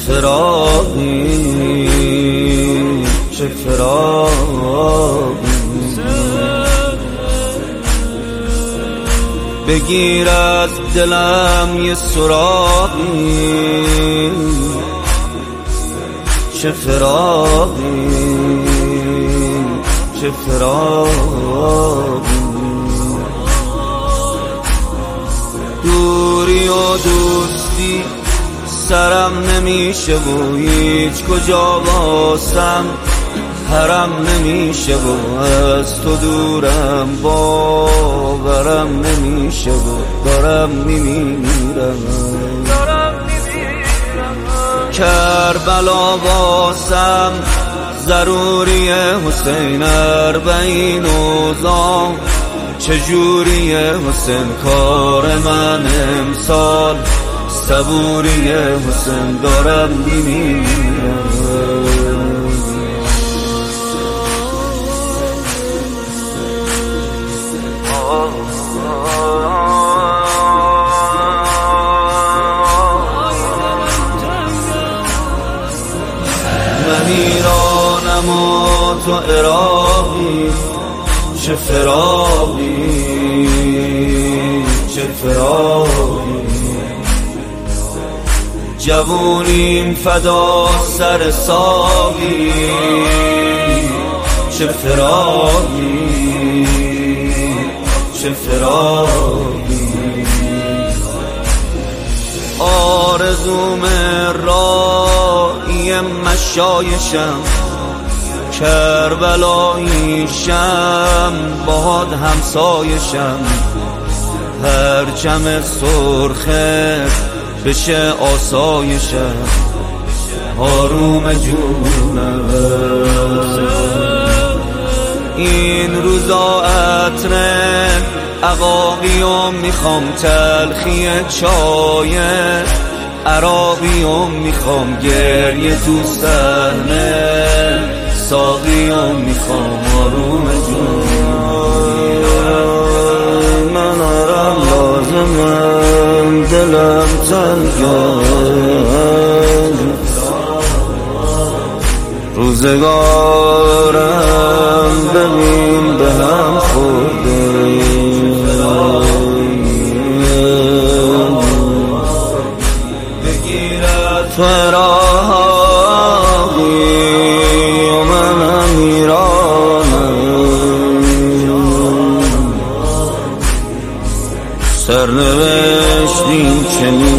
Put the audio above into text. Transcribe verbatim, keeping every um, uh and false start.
فراقی چه فراقی، بگیر از دلم یه سراغی چه فراقی چه فراقی. دوری و دوستی سرم نمیشه و هیچ کجا واسم حرم نمیشه و از تو دورم باورم نمیشه و دارم میمیرم. کربلا واسم ضروریه حسین، اربعین اوضاع چجوریه حسین، کار من امسال صبوریه حسین، دارم میمیرم. من ایرانم و تو عراقی، چه فراقی چه فراقی. جوونیم فدا سر ساقی، چه فراقی چه فراقی. آرزوم رایی مشایشم، کربلاییشم باد همسایشم، پرچم سرخه بشه آسایشم، آروم جونم. این روزا عطر عقاقیم میخوام، تلخی چای عراقیم میخوام، گریه تو صحنه ساقیم میخوام، آروم جونم. من آرام لازمم، دلم تنگم، روزگارم ببین به هم خورده. بگیرد فراقی و منم ایرانم، سرنوشتیم چنین